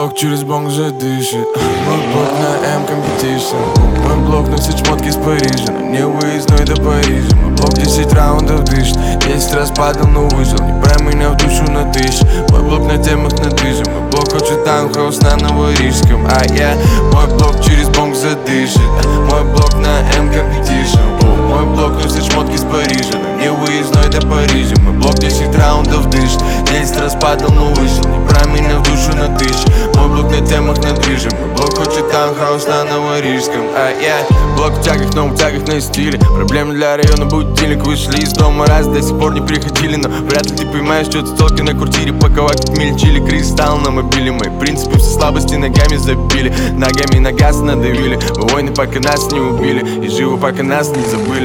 блок через бонг же дышит. Мой блок на M-Competition. Мой блок носит шмотки из Парижа, но не выездной до Парижа. Мой блок 10 раундов дышит, 10 раз падал, но выжил. Не брай меня в душу на тысячу. Мой блок на темах на движем. Мой блок хочет таунхаус на Новорижском. Мой блок через бонг задышит. Мой блок на M-Competition. Мой блок носит шмотки из Парижа, но не выездной до Парижа. Мой блок 10 раундов дышит, 10 раз падал, но выжил. Не брай меня в душу на тысячу. Мой блок на темах на движем. Мой блок хочет таунхаус на Новорижском. Блок в тягах, но в тягах на стиле. Проблемы для района, будильник. Вышли из дома раз, до сих пор не приходили. Но вряд ли ты поймаешь, что столки на квартире. Пока как мили чили, кристалл на мобиле. Мои принципы все слабости ногами забили. Ногами на газ надавили. Мы войны, пока нас не убили. И живы, пока нас не забыли.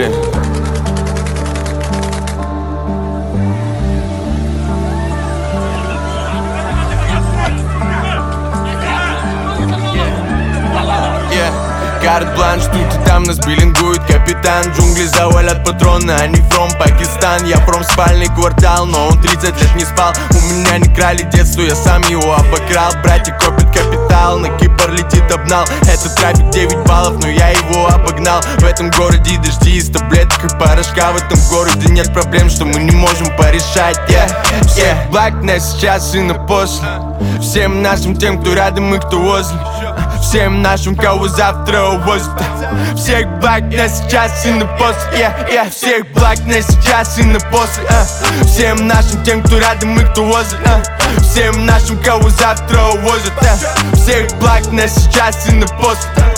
Карт-бланш, тут и там нас биллингует капитан. Джунгли завалят патроны, они from Пакистан. Я промспальный квартал, но он 30 лет не спал. У меня не крали детство, я сам его обокрал. Братья копят капитал, на Кипр летит обнал. Это трафик 9 баллов, но я его обогнал. В этом городе дожди из таблеток и порошка. В этом городе нет проблем, что мы не можем порешать. Блак на сейчас и на после. Всем нашим тем, кто рядом и кто возле. Всем нашим, кого завтра увозят. Всех благ на сейчас и на после. Всех благ на сейчас и на после. Всем нашим, тем, кто рядом и кто возле. Всем нашим, кого завтра увозят. Всех благ на сейчас и на после.